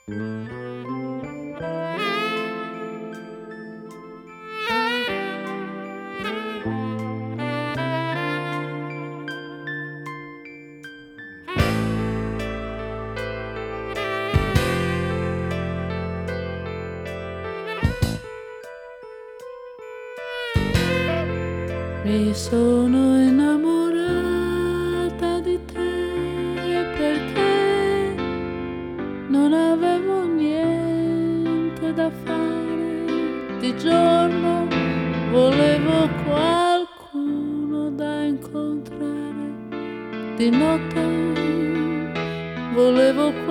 Mi sono innamorata di te perché non avevo niente da fare. Di giorno volevo qualcuno da incontrare, di notte volevo